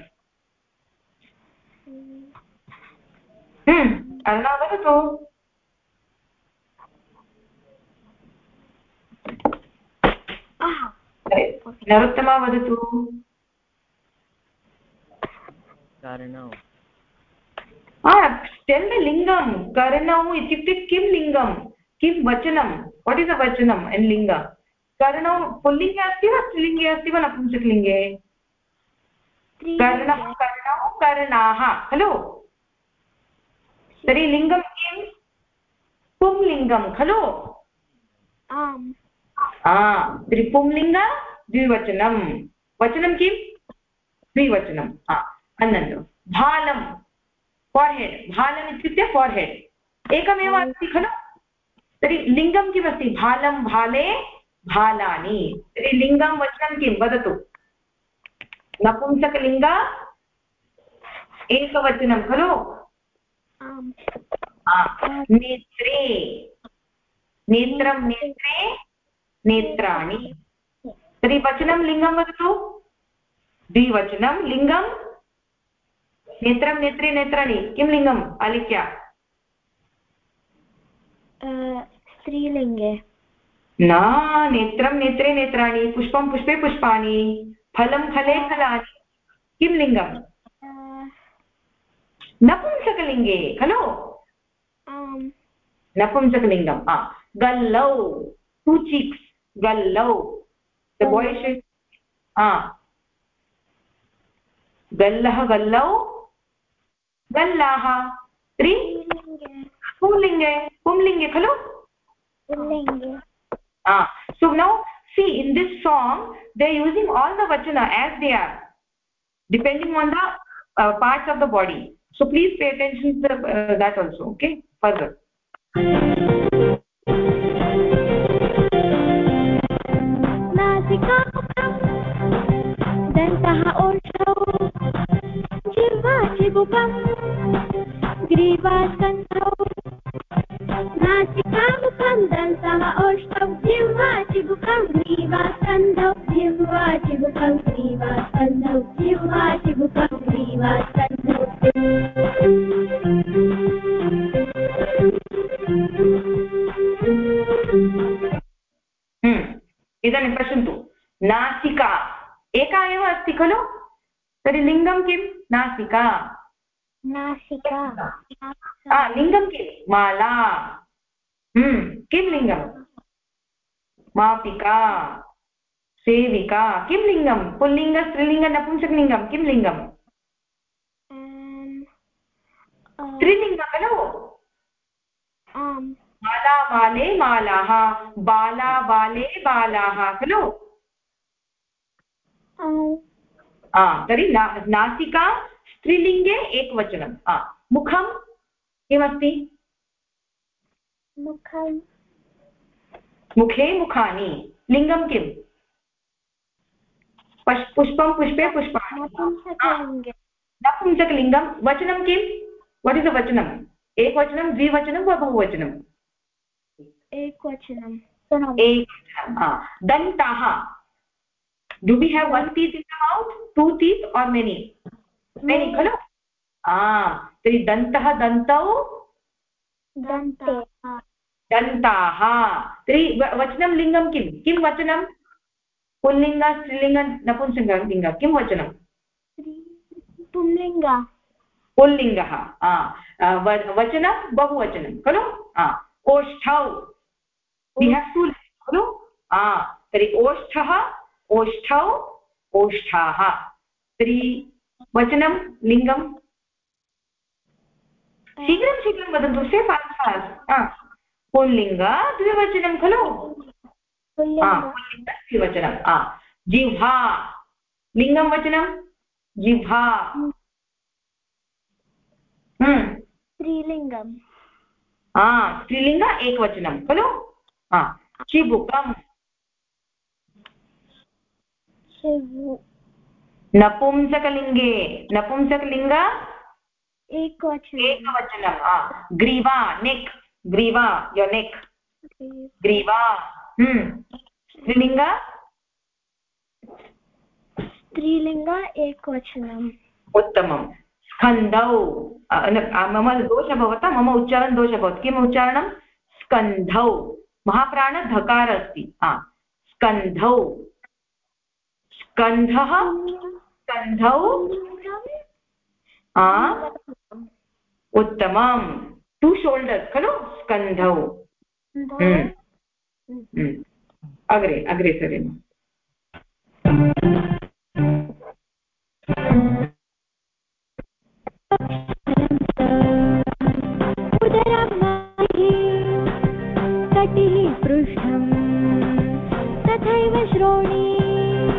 अरुणा वदतु नरोत्तमा वदतु कर्णौ टेल् द लिङ्गं कर्णौ इत्युक्ते किं लिङ्गं किं वचनं what is the vachanam in linga कर्णौ पुल्लिङ्गे अस्ति वा स्त्रीलिङ्गे अस्ति वा नपुंसकलिङ्गे कर्णः कर्णौ कर्णाः खलु तर्हि लिङ्गं किं पुंलिङ्गं खलु आम् तर्हि पुंलिङ्ग द्विवचनं वचनं किं द्विवचनं हा अनन्तरं भालं फोर्हेड् भालम् इत्युक्ते फोर्हेड् एकमेव अस्ति खलु तर्हि लिङ्गं किमस्ति भालं भाले भालानि तर्हि लिङ्गं वचनं किं वदतु नपुंसकलिङ्ग एकवचनं खलु नेत्रे नेत्रं नेत्रे नेत्राणि तर्हि वचनं लिङ्गं वदतु द्विवचनं लिङ्गं नेत्रं नेत्रे नेत्राणि किं लिङ्गम् आलिख्य स्त्रीलिङ्गे न नेत्रं नेत्रे नेत्राणि पुष्पं पुष्पे पुष्पाणि फलं फले फलानि किं लिङ्गम् नपुंसकलिङ्गे खलु नपुंसकलिङ्गं गल्लौ टु चीक्स् गल्लौ द बाय् गल्लः गल्लौ गल्लाः त्रि पुंलिङ्गे पुंलिङ्गे खलु ah so now see in this song they are using all the vachana as they are depending on the uh, parts of the body so please pay attention to the, uh, that also okay further नासिका दन्तः ओष्ठौ जिह्वा चिबुकम् ग्रीवा स्कन्धौ नासिका मुखं दन्तः ओष्ठौ जिह्वा चिबुकं ग्रीवा स्कन्धौ जिह्वा चिबुकं ग्रीवा स्कन्धौ जिह्वा चिबुकं ग्रीवा स्कन्धौ इदानीं पश्यन्तु नासिका एका एव अस्ति खलु तर्हि लिङ्गं किं नासिका नासिका लिङ्गं किं माला किं लिङ्गं मापिका सेविका किं लिङ्गं पुल्लिङ्ग स्त्रीलिङ्ग नपुंसकलिङ्गं किं लिङ्गं स्त्रीलिङ्गं खलु माला माले मालाः बाला बाले बालाः खलु तर्हि नासिका स्त्रीलिङ्गे एकवचनं मुखं किमस्ति मुखं मुखे मुखानि लिङ्गं किं पुष्पं पुष्पे पुष्पाणि नपुंसकलिङ्गं वचनं किं वट् इस् द वचनम् एकवचनं द्विवचनं वा बहुवचनम् एकवचनं एकवचनं दन्ताः do we have one teeth in the mouth two teeth or many many खलु तर्हि दन्तः दन्तौ दन्ताः तर्हि वचनं लिङ्गं किं किं वचनं पुल्लिङ्ग स्त्रीलिङ्ग नपुंसकलिङ्ग किं वचनं पुल्लिङ्ग पुल्लिङ्गः वचनं बहुवचनं खलु ओष्ठौ खलु तर्हि ओष्ठः ओष्ठौ ओष्ठाः तर्हि वचनं लिङ्गं शीघ्रं शीघ्रं वदन्तु से फास्ट् फास्ट् पुल्लिङ्ग द्विवचनं खलु पुल्लिङ्ग द्विवचनं जिह्वा लिङ्गं वचनं जिह्वा स्त्रीलिङ्गं स्त्रीलिङ्ग एकवचनं खलु चिबुकं नपुंसकलिङ्गे नपुंसकलिङ्ग एकवचनं ग्रीवा नेक् ग्रीवा योर् नेक् ग्रीवा स्त्रीलिङ्ग स्त्रीलिङ्ग एकवचनम् उत्तमं स्कन्धौ मम दोषः भवता मम उच्चारणं दोषः भवति किम् उच्चारणं स्कन्धौ महाप्राण धकार अस्ति स्कन्धौ स्कन्धः स्कन्धौ उत्तमं टु शोल्डर्स् खलु स्कन्धौ अग्रे अग्रे सरेम कटिः पृष्ठं तथैव श्रोणी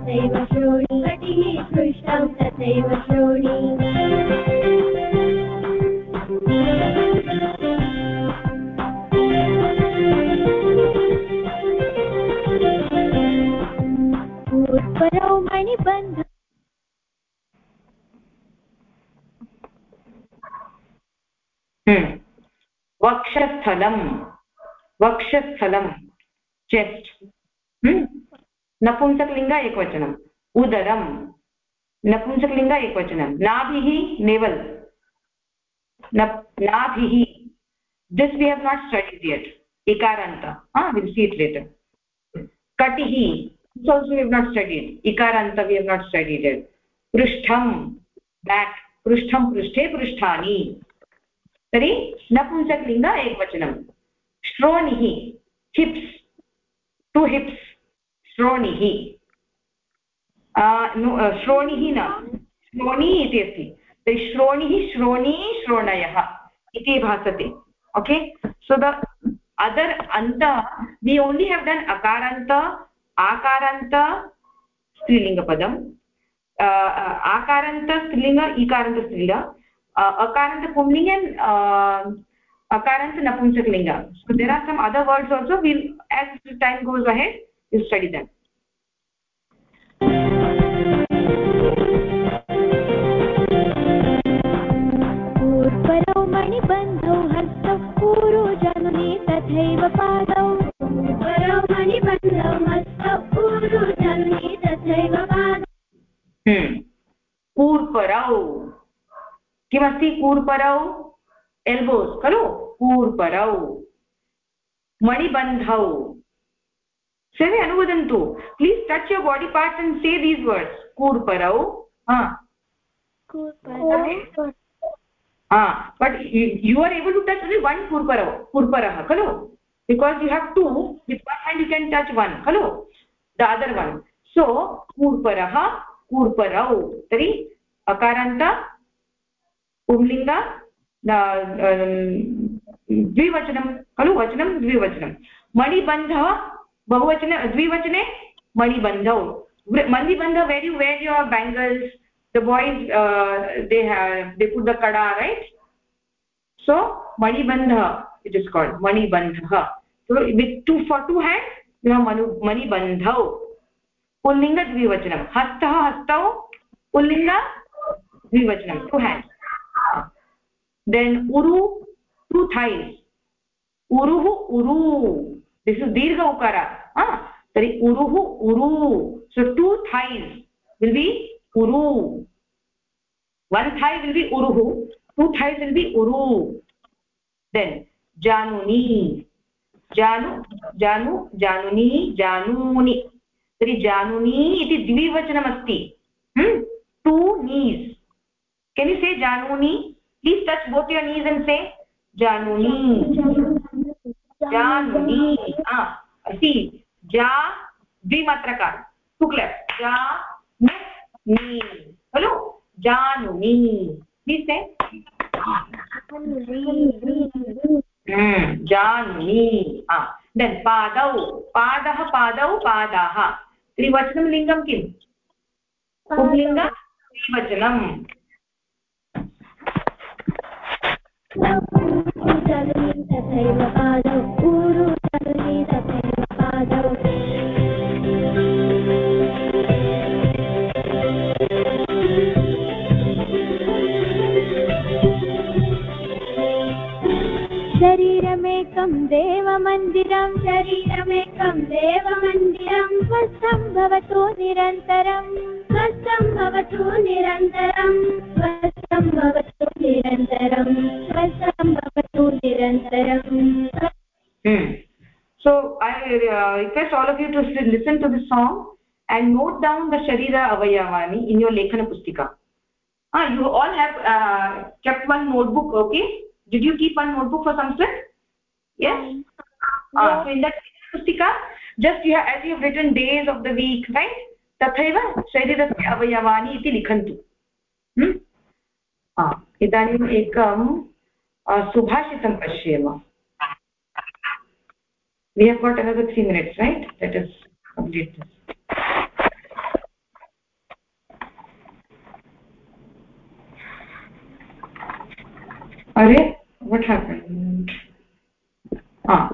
तथैव श्रोणी कटिः पृष्ठं तथैव श्रोणी पूर्वपरौ मणिबन्ध वक्षस्थलं वक्षस्थलं चेस्ट नपुंसकलिंग एकवचनम् उदरं नपुंसकलिंग एकवचनं नाभिः नेवल नाभिः this we have not studied yet ikaranta ah we'll see it later katihi this also we have not studied ikaranta we have not studied yet prishtham back prishtham prishthe pristhani तर्हि नपुंसकलिंग एकवचनं श्रोणिः हिप्स् to हिप्स् श्रोणिः श्रोणिः न श्रोणी इति अस्ति तर्हि श्रोणिः श्रोणी श्रोणयः इति भासते okay so the other अन्त we only have done akaranta akaranta स्त्रीलिङ्गपदम् आकारन्त स्त्रीलिङ्ग इकारन्त स्त्रीलिङ्ग akaranta pumlinga and uh, akaranta napumsaklinga so there are some other words also we'll as time goes ahead we'll study them पूर्वपरौ मणिबन्धौ हस्तौ पूरो जननी तथैव पादौ पूर्वपरौ मणिबन्धौ हस्तौ पूरो जननी तथैव पादौ हम्म पूर्वपरौ किमस्ति कूर्परौ एल्बोस् खलु कूर्परौ मणिबन्धौ सर्वे अनुवदन्तु please touch your body parts and say these words कूर्परौ हा कूर्परौ हा but you are able to touch only one कूर्परौ कूर्परः खलु because you have two with one hand you can touch one खलु द अदर वन सो कूर्परः कूर्परौ तर्हि अकारान्त पुंलिङ्ग द्विवचनं खलु वचनं द्विवचनं मणिबन्धः बहुवचन द्विवचने मणिबन्धौ मणिबन्ध where you where your bangles the boys they have they put the kada right so मणिबन्ध it is called मणिबन्धः so with two for two hands you have manu मणिबन्धौ पुल्लिङ्ग द्विवचनं हस्तः हस्तौ पुल्लिङ्ग द्विवचनं two hands then uru two thighs uruhu uru this is dirgha ukara ah tari uruhu uru so two thighs will be uru one thigh will be uruhu two thighs will be uru then januni janu janu januni januni tari januni iti dvivachanam asti hmm two knees can you say januni please touch both your knees and say januni januni ah see ja dvimatraka two clap ja ni hello januni please say hmm januni ah then padau padah padau padah trivachanam lingam kim pumlinga trivachanam जननी तथैव पादौ ऊरु जननी तथैव पादौ शरीरमेकं देवमन्दिरं शरीरमेकं देवमन्दिरं स्वस्थं भवतु निरन्तरं स्वस्थं भवतु निरन्तरं स्वस्थं भवतु निरन्तरं स्वस्थं भवतु निरन्तरं so I uh, request all of you to listen to this song and note down the sharira avayavani in your lekhana pustika ah you all have uh, kept one notebook okay did you keep one notebook for Sanskrit yes ah so in that pustika just you have, as you have written days of the week right tathaiva sharirasya avayavani iti likhantu hmm ah idanim ekam subhashitam pashyema we have got another three minutes right let us complete this अरे what happened? Ah,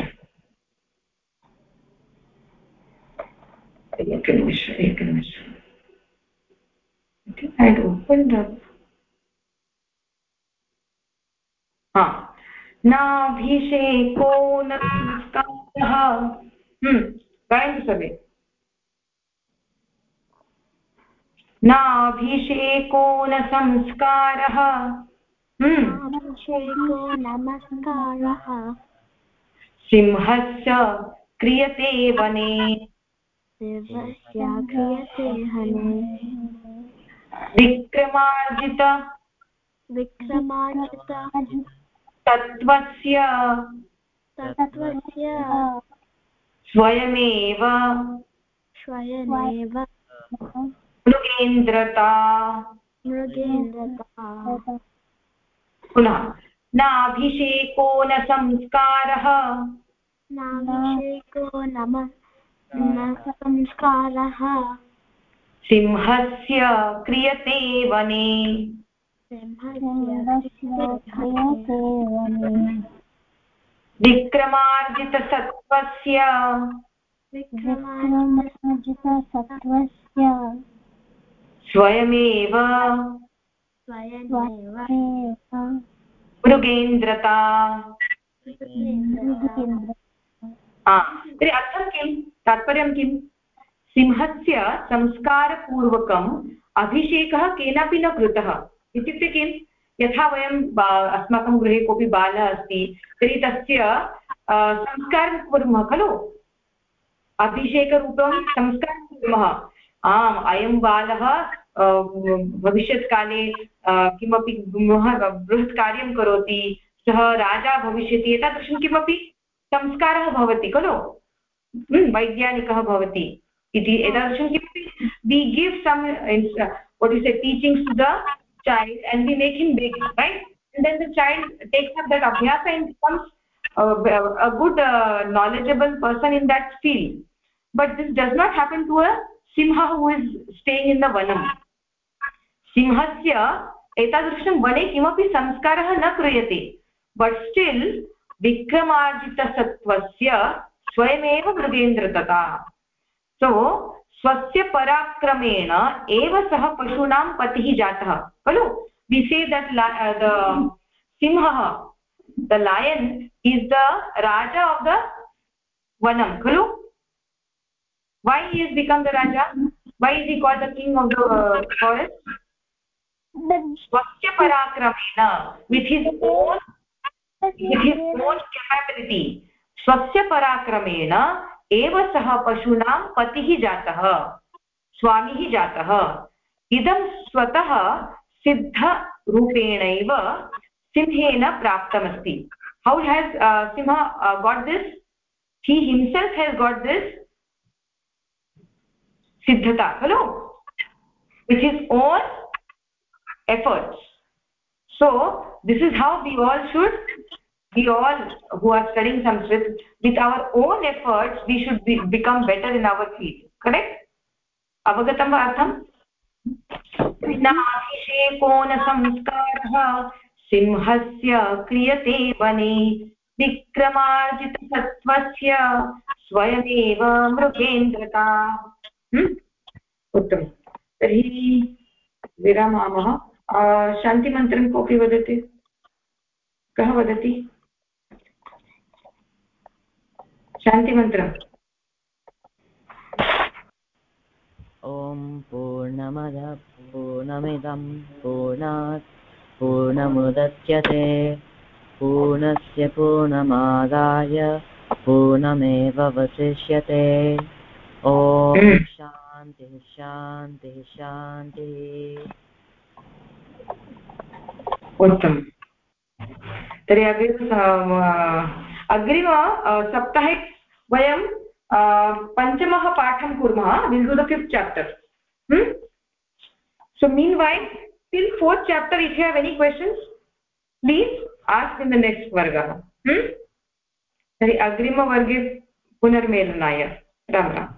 ekanimisha ekanimisha okay, I had opened up. हाँ नाभिषेको न संस्कारः हम्म गायन्तु सर्वे नाभिषेको न संस्कारः नाभिषेको नमस्कारः सिंहस्य क्रियते वने देवस्य क्रियते हने विक्रमार्जित विक्रमार्जित तत्त्वस्य तत्त्वस्य स्वयमेव स्वयमेव मृगेन्द्रता मृगेन्द्रता पुनः नाभिषेको न संस्कारः नाभिषेको नम न संस्कारः सिंहस्य क्रियते वने विक्रमार्जितसत्त्वस्य विक्रमार्जितसत्त्वस्य स्वयमेव स्वयमेव मृगेन्द्रता तर्हि अर्थं किं तात्पर्यं किं सिंहस्य संस्कारपूर्वकम् अभिषेकः केनापि न कृतः इत्युक्ते किं यथा वयं अस्माकं गृहे कोऽपि बालः अस्ति तर्हि तस्य संस्कारं कुर्मः खलु अभिषेकरूपं संस्कारं कुर्मः आम् अयं बालः भविष्यत्काले किमपि बृहत् कार्यं करोति सः राजा भविष्यति एतादृशं किमपि संस्कारः भवति खलु वैज्ञानिकः भवति इति एतादृशं किमपि we give some uh, what is it teachings to the child and we make him big, right? And then the child takes up that abhyasa and becomes uh, a good uh, knowledgeable person in that field. But this does not happen to a simha who is staying in the vanam. Simhasya etadrisham vane kimapi samskarah na kriyate, but still vikramarjita sattvasya स्वयमेव मृगेन्द्रतता सो स्वस्य पराक्रमेण एव सः पशूनां पतिः जातः खलु we say that the सिंहः the lion is the raja of the वनं खलु why he has become the raja, why is he called the king of the uh, forest? स्वस्य पराक्रमेण with his own with his own capability स्वस्य पराक्रमेण एव सः पशूनां पतिः जातः स्वामिः जातः इदं स्वतः सिद्धरूपेणैव सिंहेन प्राप्तमस्ति how has uh, simha uh, got this he himself has got this siddhata hello with his own efforts so this is how we all should we all who are studying Sanskrit with our own efforts we should be, become better in our field correct avagatam va artham नाभिषेको न संस्कारः सिंहस्य क्रियते वने विक्रमार्जितसत्त्वस्य स्वयमेव मृगेन्द्रता उत्तमं तर्हि विरमामः शान्तिमन्त्रं कोऽपि वदति कः वदति शान्तिमन्त्रम् ॐ पूर्णमदः पूर्णमिदं पूर्णात् पूर्णमुदच्यते पूर्णस्य पूर्णमादाय पूर्णमेवावशिष्यते ॐ शान्तिः शान्तिः शान्तिः उत्तमम् तर्हि अग्रिम अग्रिम सप्ताहे वयं पञ्चमः पाठं कुर्मः will do the fifth chapter so meanwhile till fourth chapter if you have any questions please ask in the next वर्गः तर्हि अग्रिमवर्गे पुनर्मेलनाय राम राम